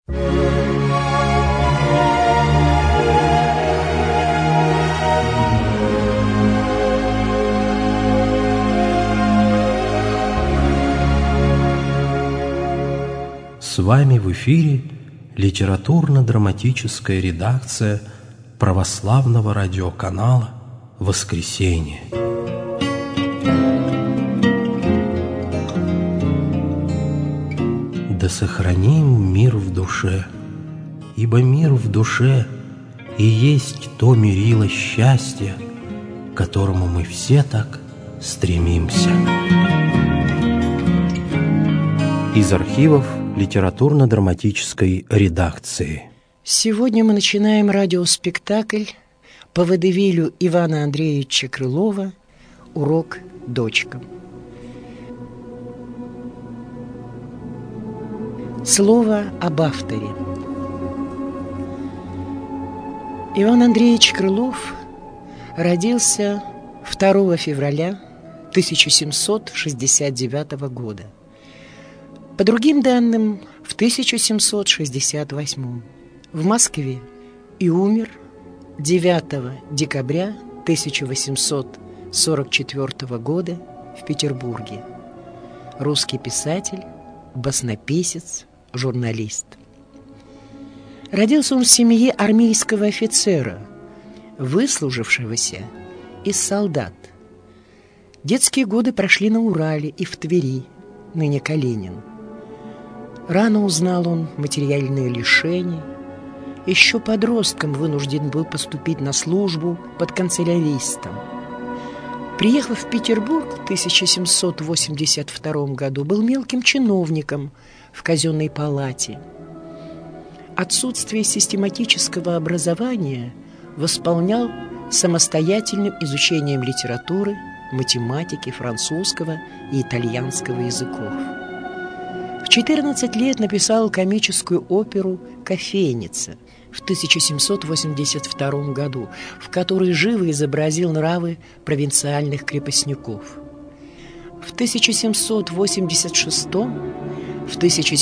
С вами в эфире литературно-драматическая редакция православного радиоканала «Воскресенье». Да сохраним мир в душе, ибо мир в душе и есть то мерило счастья, к которому мы все так стремимся. Из архивов литературно-драматической редакции. Сегодня мы начинаем радиоспектакль по водевилю Ивана Андреевича Крылова «Урок дочкам». Слово об авторе. Иван Андреевич Крылов родился 2 февраля 1769 года. По другим данным, в 1768 в Москве и умер 9 декабря 1844 года в Петербурге. Русский писатель, баснописец, журналист. Родился он в семье армейского офицера, выслужившегося из солдат. Детские годы прошли на Урале и в Твери, ныне Калинин. Рано узнал он материальные лишения. Еще подростком вынужден был поступить на службу под канцеляристом. Приехав в Петербург в 1782 году, был мелким чиновником в казенной палате. Отсутствие систематического образования восполнял самостоятельным изучением литературы, математики, французского и итальянского языков. В 14 лет написал комическую оперу «Кофейница» в 1782 году, в которой живо изобразил нравы провинциальных крепостников. В 1786, в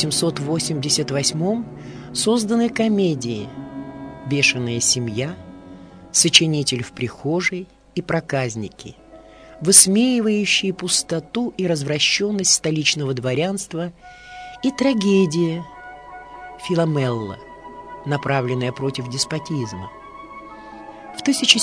1788 созданы комедии «Бешеная семья», «Сочинитель в прихожей» и «Проказники», высмеивающие пустоту и развращенность столичного дворянства, и трагедия «Филомелла», направленная против деспотизма. В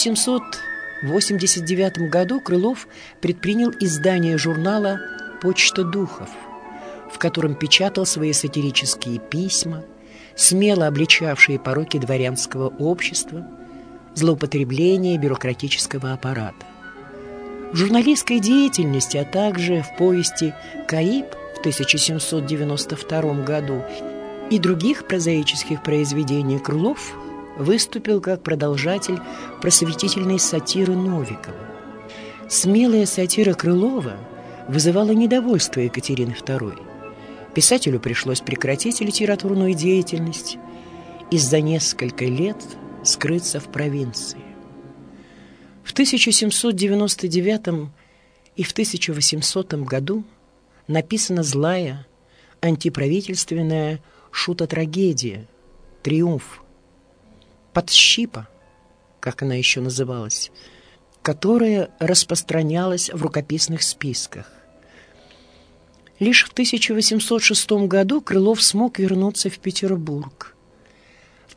1789 году Крылов предпринял издание журнала «Почта духов», в котором печатал свои сатирические письма, смело обличавшие пороки дворянского общества, злоупотребление бюрократического аппарата. В журналистской деятельности, а также в повести «Каиб» в 1792 году и других прозаических произведений Крылов выступил как продолжатель просветительной сатиры Новикова. Смелая сатира Крылова вызывала недовольство Екатерины II. Писателю пришлось прекратить литературную деятельность и за несколько лет скрыться в провинции. В 1799 и в 1800 году написана злая, антиправительственная шутотрагедия «Триумф», «Подщипа», как она еще называлась, которая распространялась в рукописных списках. Лишь в 1806 году Крылов смог вернуться в Петербург. В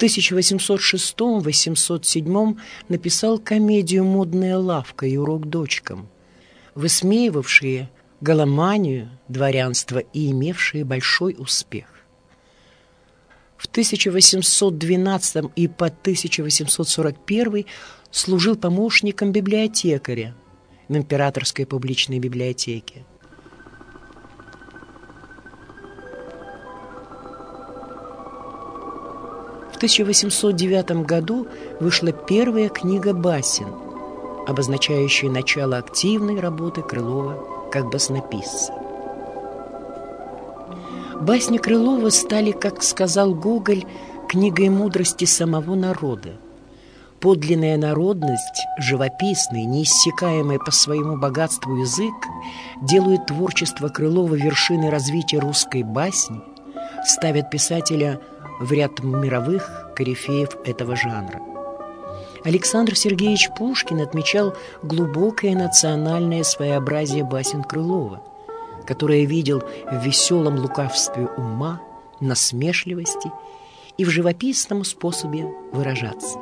1806-1807 написал комедию «Модная лавка» и «Урок дочкам», высмеивавшие галоманию дворянства и имевшие большой успех. В 1812 и по 1841 служил помощником библиотекаря в Императорской публичной библиотеке. В 1809 году вышла первая книга басен, обозначающая начало активной работы Крылова как баснописца. Басни Крылова стали, как сказал Гоголь, книгой мудрости самого народа. Подлинная народность, живописный, неиссякаемый по своему богатству язык делают творчество Крылова вершиной развития русской басни, ставят писателя в ряд мировых корифеев этого жанра. Александр Сергеевич Пушкин отмечал глубокое национальное своеобразие басен Крылова, которое видел в веселом лукавстве ума, насмешливости и в живописном способе выражаться.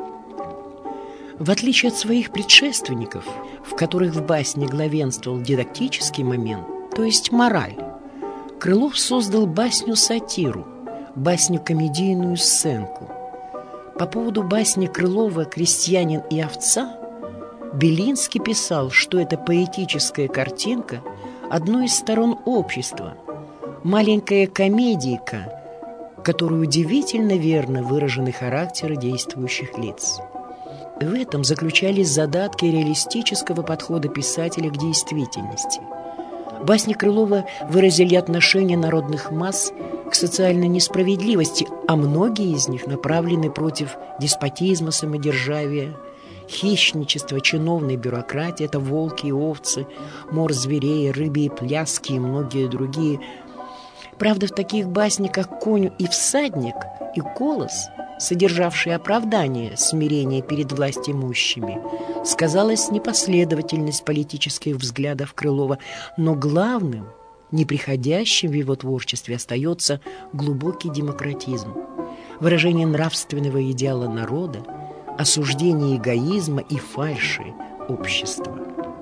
В отличие от своих предшественников, в которых в басне главенствовал дидактический момент, то есть мораль, Крылов создал басню-сатиру, басню-комедийную сценку. По поводу басни Крылова «Крестьянин и овца» Белинский писал, что это поэтическая картинка одной из сторон общества, маленькая комедийка, в которой удивительно верно выражены характеры действующих лиц. В этом заключались задатки реалистического подхода писателя к действительности. Басни Крылова выразили отношение народных масс к социальной несправедливости, а многие из них направлены против деспотизма, самодержавия, хищничества, чиновной бюрократии. Это волки и овцы, мор зверей, рыбьи пляски и многие другие. Правда, в таких баснях, как «Конь и всадник» и «Колос», содержавшие оправдание смирения перед властимущими, сказалась непоследовательность политических взглядов Крылова, но главным, неприходящим в его творчестве, остается глубокий демократизм, выражение нравственного идеала народа, осуждение эгоизма и фальши общества.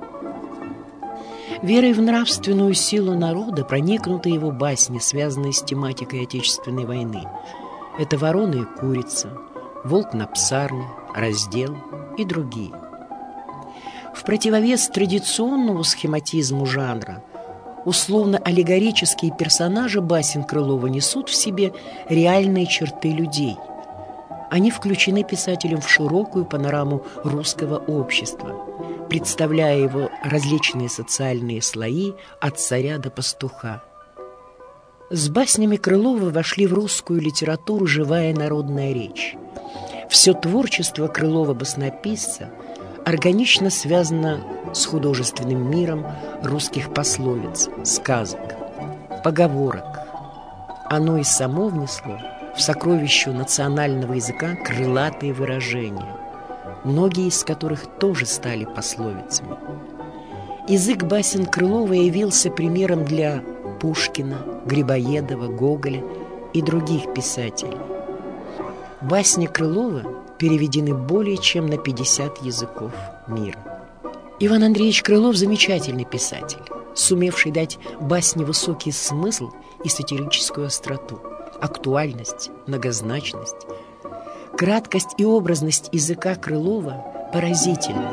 Верой в нравственную силу народа проникнуты его басни, связанные с тематикой Отечественной войны. Это «Ворона и курица», «Волк на псарне», «Раздел» и другие. В противовес традиционному схематизму жанра условно-аллегорические персонажи басен Крылова несут в себе реальные черты людей. Они включены писателем в широкую панораму русского общества, представляя его различные социальные слои от царя до пастуха. С баснями Крылова вошли в русскую литературу живая народная речь. Все творчество Крылова-баснописца органично связано с художественным миром русских пословиц, сказок, поговорок. Оно и само внесло в сокровищу национального языка крылатые выражения, многие из которых тоже стали пословицами. Язык басен Крылова явился примером для Пушкина, Грибоедова, Гоголя и других писателей. Басни Крылова переведены более чем на 50 языков мира. Иван Андреевич Крылов – замечательный писатель, сумевший дать басне высокий смысл и сатирическую остроту, актуальность, многозначность. Краткость и образность языка Крылова поразительны.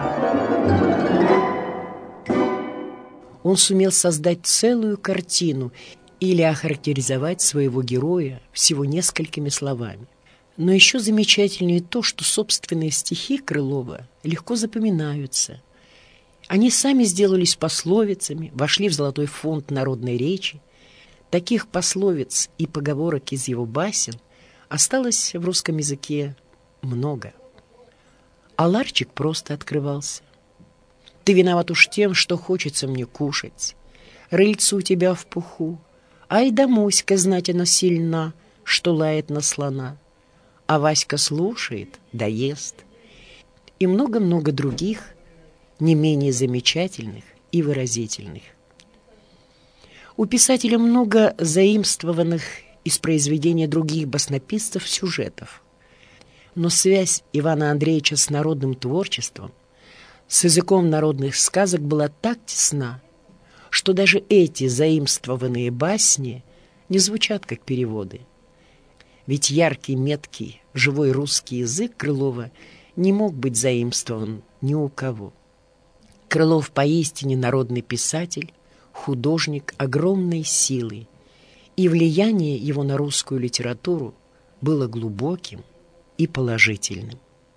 Он сумел создать целую картину или охарактеризовать своего героя всего несколькими словами. Но еще замечательнее то, что собственные стихи Крылова легко запоминаются. Они сами сделались пословицами, вошли в золотой фонд народной речи. Таких пословиц и поговорок из его басен осталось в русском языке много. А ларчик просто открывался. Ты виноват уж тем, что хочется мне кушать. Рыльце у тебя в пуху. Ай да Моська, знать она сильна, что лает на слона. А Васька слушает, да ест. И много-много других, не менее замечательных и выразительных. У писателя много заимствованных из произведения других баснописцев сюжетов. Но связь Ивана Андреевича с народным творчеством, с языком народных сказок была так тесна, что даже эти заимствованные басни не звучат как переводы. Ведь яркий, меткий, живой русский язык Крылова не мог быть заимствован ни у кого. Крылов поистине народный писатель, художник огромной силы, и влияние его на русскую литературу было глубоким и положительным.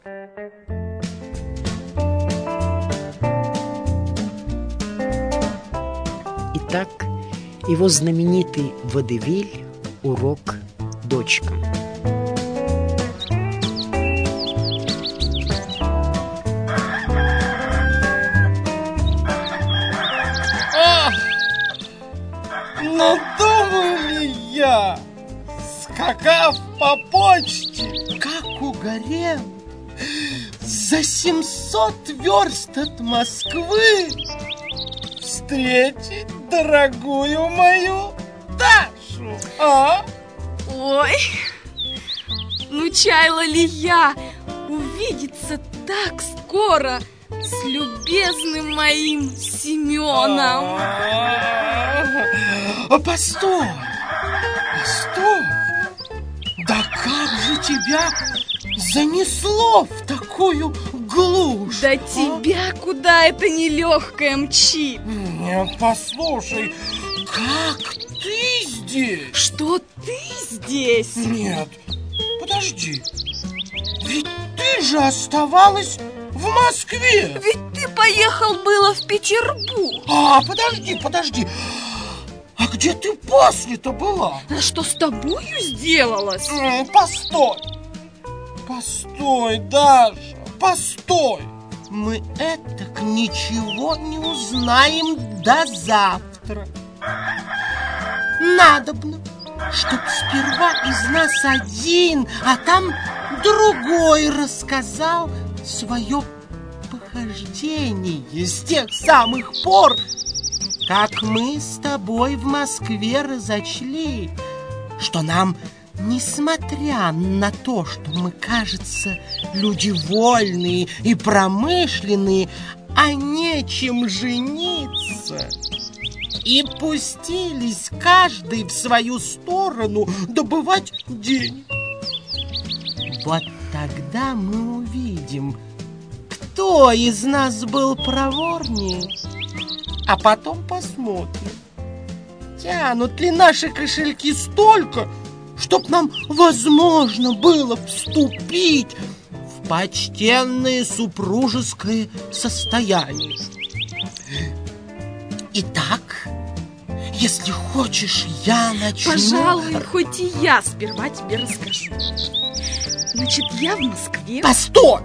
Итак, его знаменитый водевиль «Урок дочкам». Но думаю ли я, как прискакав по почте, как угорел, за 700 верст от Москвы встретить дорогую мою Дашу, а? Ой, ну чаяла ли я увидеться так скоро с любезным моим Семеном? Постой, постой. Да как же тебя занесло в такую глушь? Да тебя куда это нелегкое мчит? Нет, послушай, как ты здесь? Что ты здесь? Нет, подожди. Ведь ты же оставалась в Москве. Ведь ты поехал было в Петербург. Подожди. А где ты после-то была? А что с тобою сделалось? Постой, Даша, постой. Мы этак ничего не узнаем до завтра. Надобно, чтоб сперва из нас один, а там другой рассказал свое похождение с тех самых пор, как мы с тобой в Москве разочли, что нам, несмотря на то, что мы, кажется, люди вольные и промышленные, а нечем жениться, и пустились каждый в свою сторону добывать денег. Вот тогда мы увидим, кто из нас был проворнее, а потом посмотрим, тянут ли наши кошельки столько, чтоб нам возможно было вступить в почтенное супружеское состояние. Итак, если хочешь, я начну... Пожалуй, хоть и я сперва тебе расскажу. Значит, я в Москве... Постой!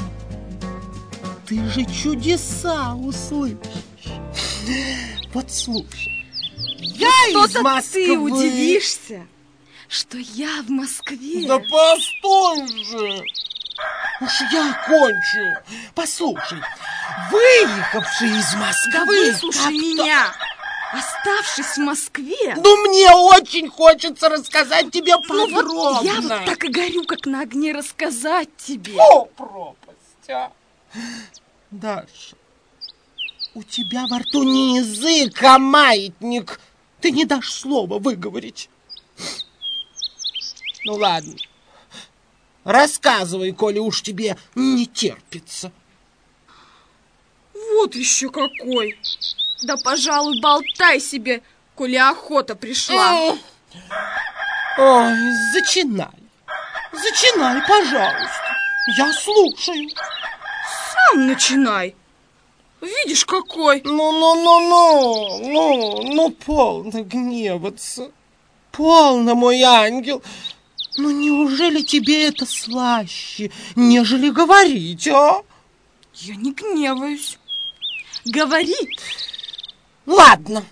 Ты же чудеса услышишь. Вот слушай, я из Москвы. Ты удивишься, что я в Москве. Да постой же! Уж я кончу. Послушай, выехавший из Москвы... Да выслушай меня! Оставшись в Москве... Ну, мне очень хочется рассказать тебе подробно. Ну, вот я вот так и горю, как на огне, рассказать тебе. О, пропасть, а! Даша, у тебя во рту не язык, а маятник. Ты не дашь слова выговорить. Ну, ладно. Рассказывай, коли уж тебе не терпится. Вот еще какой. Да, пожалуй, болтай себе, коли охота пришла. Ой, зачинай, пожалуйста. Я слушаю. Сам начинай. Видишь, какой. Ну, полно гневаться. Полно, мой ангел. Ну, неужели тебе это слаще, нежели говорить, а? Я не гневаюсь. Говорит. Ладно.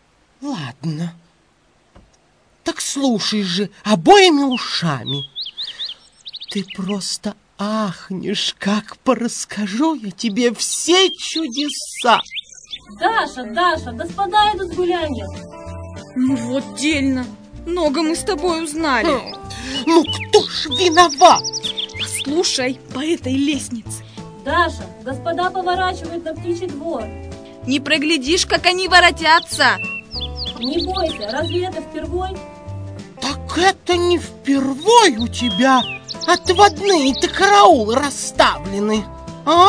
Так слушай же обоими ушами. Ты просто ахнешь, как порасскажу я тебе все чудеса. Даша, господа идут с гуляния. Ну вот дельно. Много мы с тобой узнали. Ну кто ж виноват? Послушай, по этой лестнице. Даша, господа поворачивают на птичий двор. Не проглядишь, как они воротятся. Не бойся, разве это впервой? Так это не впервой у тебя отводные-то караулы расставлены, а?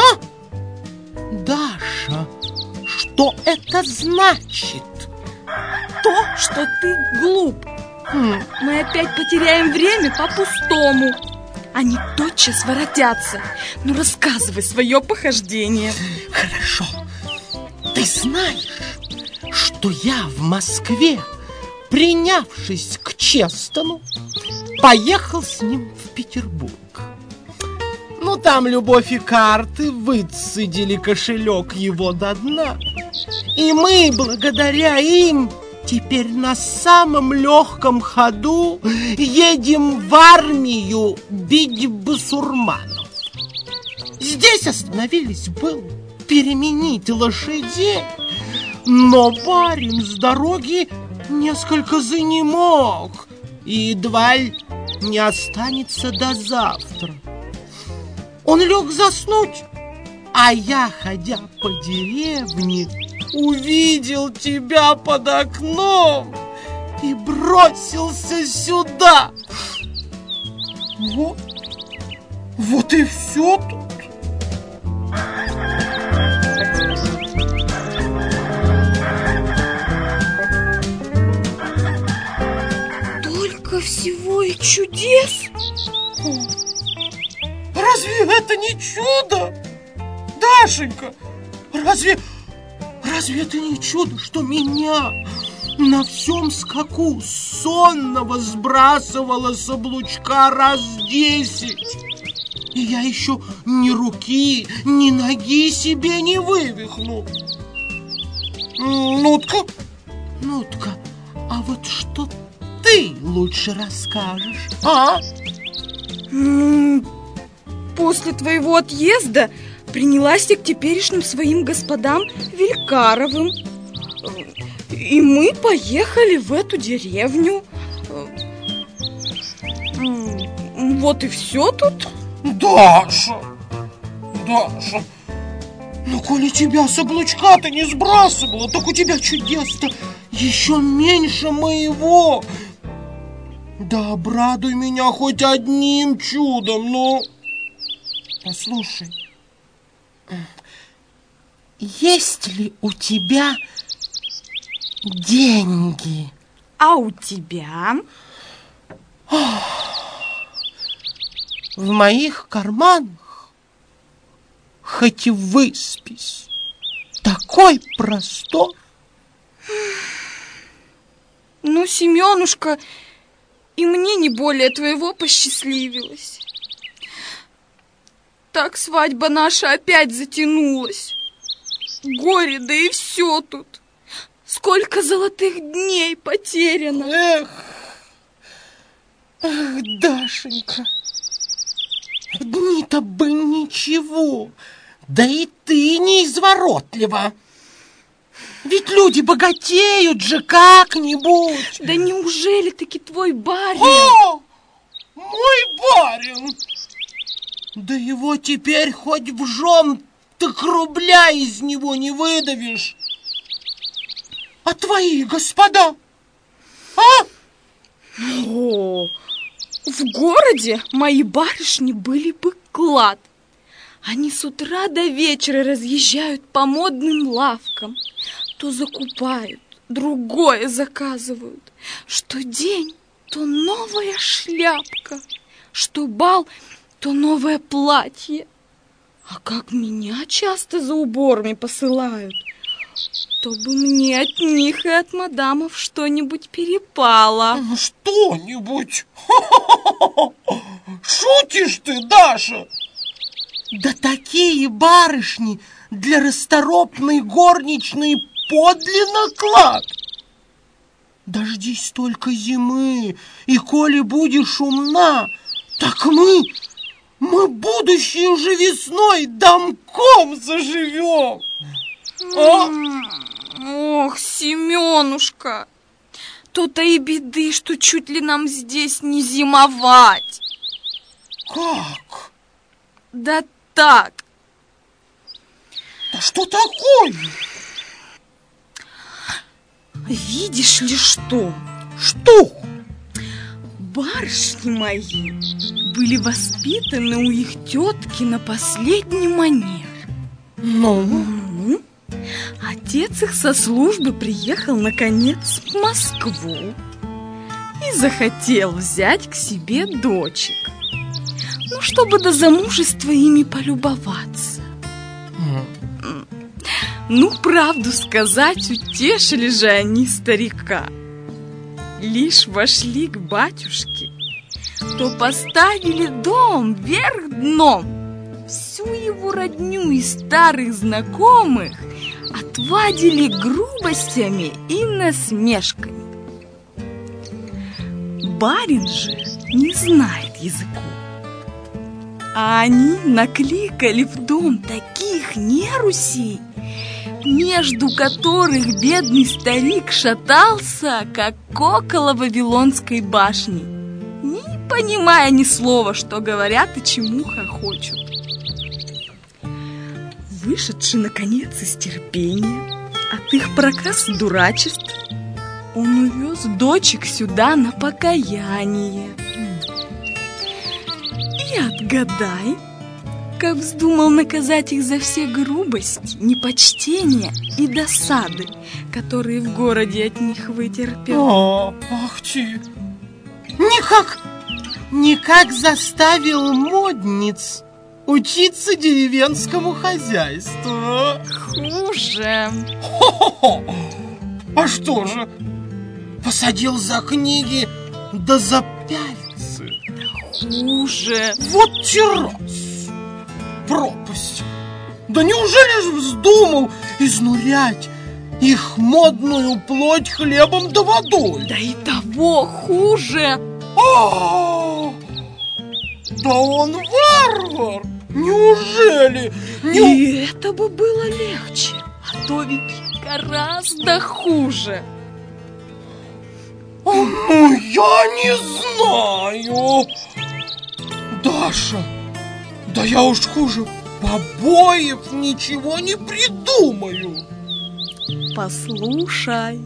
Даша, что это значит? То, что ты глуп. Мы опять потеряем время по-пустому. Они тотчас воротятся. Ну, рассказывай свое похождение. Хорошо. Ты знаешь, что я в Москве, принявшись к Честону, поехал с ним в Петербург. Ну, там любовь и карты выцедили кошелек его до дна. И мы, благодаря им, теперь на самом легком ходу едем в армию бить басурманов. Здесь остановились было переменить лошадей, но барин с дороги несколько занемог и едва ли не останется до завтра. Он лег заснуть, а я, ходя по деревне, увидел тебя под окном и бросился сюда. Вот и все тут. Только всего и чудес. Разве это не чудо? Дашенька, разве это не чудо, что меня на всем скаку сонного сбрасывало с облучка раз 10? И я еще ни руки, ни ноги себе не вывихнул. Нутка, а вот что ты лучше расскажешь, а? После твоего отъезда принялась я к теперешним своим господам Велькаровым. И мы поехали в эту деревню. Вот и все тут. Даша, ну коли тебя с облучка-то не сбрасывало, так у тебя чудес-то еще меньше моего. Да обрадуй меня хоть одним чудом, ну. Послушай, есть ли у тебя деньги? А у тебя? В моих карманах, хоть и выспись, такой простор. Ну, Семенушка, и мне не более твоего посчастливилось. Так свадьба наша опять затянулась. Горе, да и все тут. Сколько золотых дней потеряно. Эх, Дашенька, дни-то бы ничего, да и ты не изворотлива. Ведь люди богатеют же как-нибудь. Да неужели таки твой барин? О, мой барин! Да его теперь хоть в жен, так рубля из него не выдавишь. А твои господа? А? О, в городе мои барышни были бы клад. Они с утра до вечера разъезжают по модным лавкам. То закупают, другое заказывают. Что день, то новая шляпка. Что бал, то новое платье. А как меня часто за уборами посылают, то бы мне от них и от мадамов что-нибудь перепало. Что-нибудь? Шутишь ты, Даша? Да такие барышни для расторопной горничной подлинно клад. Дождись только зимы, и коли будешь умна, так мы будущей уже весной домком заживем. Ох, Семенушка, то-то и беды, что чуть ли нам здесь не зимовать. Как? Да так. Да что такое? Видишь ли что? Что? Барышни мои были воспитаны у их тетки на последний манер. Ну? Отец их со службы приехал, наконец, в Москву и захотел взять к себе дочек, ну, чтобы до замужества ими полюбоваться. Ну, правду сказать, утешили же они старика. Лишь вошли к батюшке, то поставили дом вверх дном. Всю его родню и старых знакомых от отвадили грубостями и насмешками. Барин же не знает языку, а они накликали в дом таких нерусей, между которых бедный старик шатался, как около Вавилонской башни, не понимая ни слова, что говорят и чему хохочут. Вышедший, наконец, из терпения от их проказ и дурачеств, он увез дочек сюда на покаяние. И отгадай, как вздумал наказать их за все грубости, непочтения и досады, которые в городе от них вытерпел. Ах ты! Никак заставил модниц учиться деревенскому хозяйству. Хуже. Хо-хо-хо! А что же? Посадил за книги, да за пяльцы. Хуже. Вот террас! Пропасть! Да неужели же вздумал изнурять их модную плоть хлебом да водой? Да и того хуже. Да он варвар! Неужели? И это бы было легче, а то ведь гораздо хуже. Ну, я не знаю. Даша, да я уж хуже побоев ничего не придумаю. Послушай,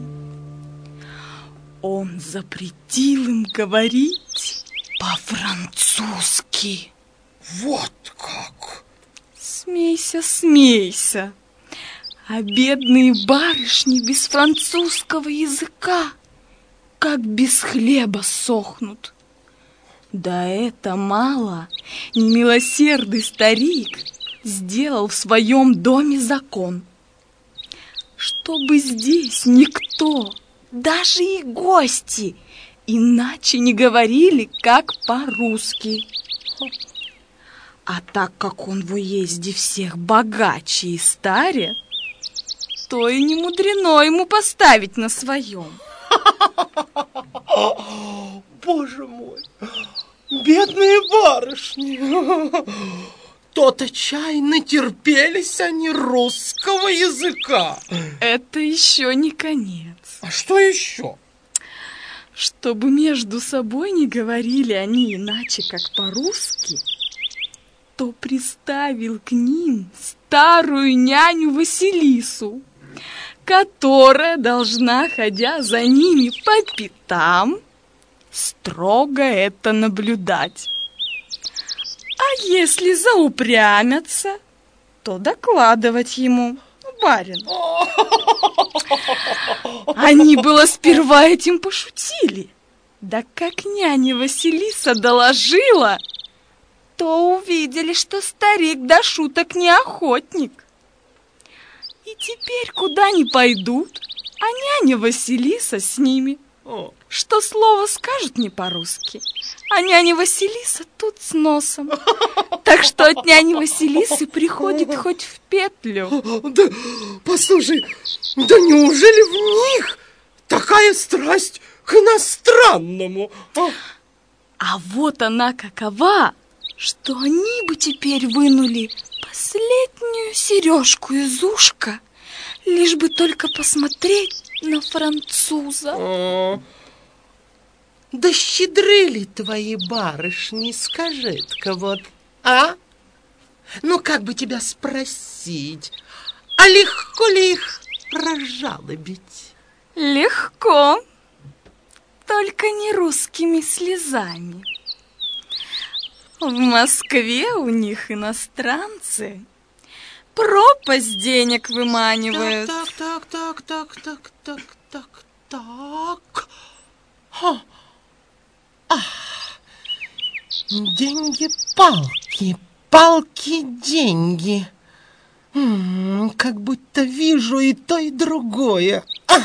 он запретил им говорить по-французски. Вот как? Смейся, смейся. А бедные барышни без французского языка, как без хлеба сохнут. Да это мало. Немилосердный старик сделал в своем доме закон, чтобы здесь никто, даже и гости, иначе не говорили, как по-русски. А так как он в уезде всех богаче и старе, то и не мудрено ему поставить на своем. Боже мой, бедные барышни! То-то чай натерпелись они русского языка. Это еще не конец. А что еще? Чтобы между собой не говорили они иначе, как по-русски, то приставил к ним старую няню Василису, которая должна, ходя за ними по пятам, строго это наблюдать. А если заупрямятся, то докладывать ему: барин. Они было сперва этим пошутили, да как няня Василиса доложила, то увидели, что старик до шуток не охотник. И теперь куда ни пойдут, а няня Василиса с ними. Что слово скажут не по-русски, а няня Василиса тут с носом. Так что от няни Василисы приходит хоть в петлю. Да, послушай, да неужели в них такая страсть к иностранному? А вот она какова, что они бы теперь вынули последнюю сережку из ушка, лишь бы только посмотреть на француза. Да щедры ли твои барышни, скажи-ка вот, а? Ну, как бы тебя спросить, а легко ли их разжалобить? Легко, только не русскими слезами. В Москве у них иностранцы пропасть денег выманивают. Так. Деньги-палки, палки-деньги. Как будто вижу и то, и другое.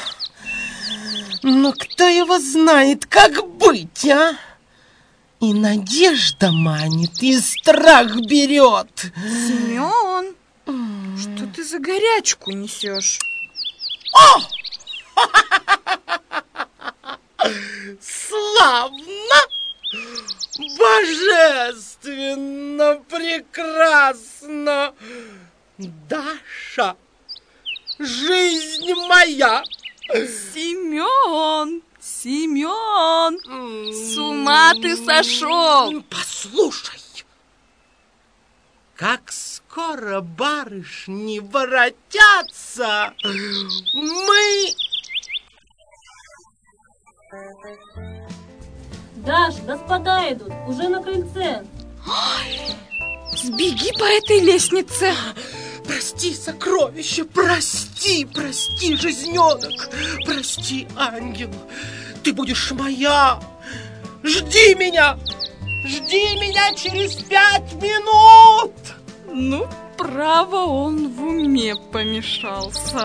Но кто его знает, как быть, а? И надежда манит, и страх берет. Семен, что ты за горячку несешь? О! Славно! Божественно! Прекрасно! Даша! Жизнь моя! Семен! Семен! С ума ты сошел! Послушай! Как скоро барышни воротятся, мы... Даш, господа идут, уже на крыльце. Ой, сбеги по этой лестнице. Прости, сокровище, прости, прости, жизненок, прости, ангел, ты будешь моя. Жди меня через 5 минут. Ну, право, он в уме помешался.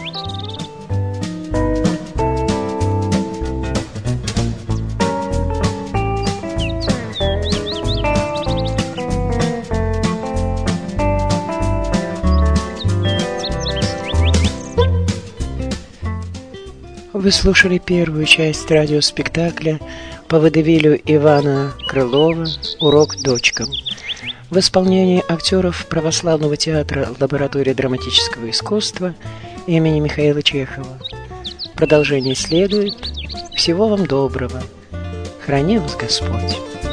Вы слушали первую часть радиоспектакля по водевилю Ивана Крылова «Урок дочкам» в исполнении актеров Православного театра «Лаборатория драматического искусства» имени Михаила Чехова. Продолжение следует. Всего вам доброго. Храни вас Господь.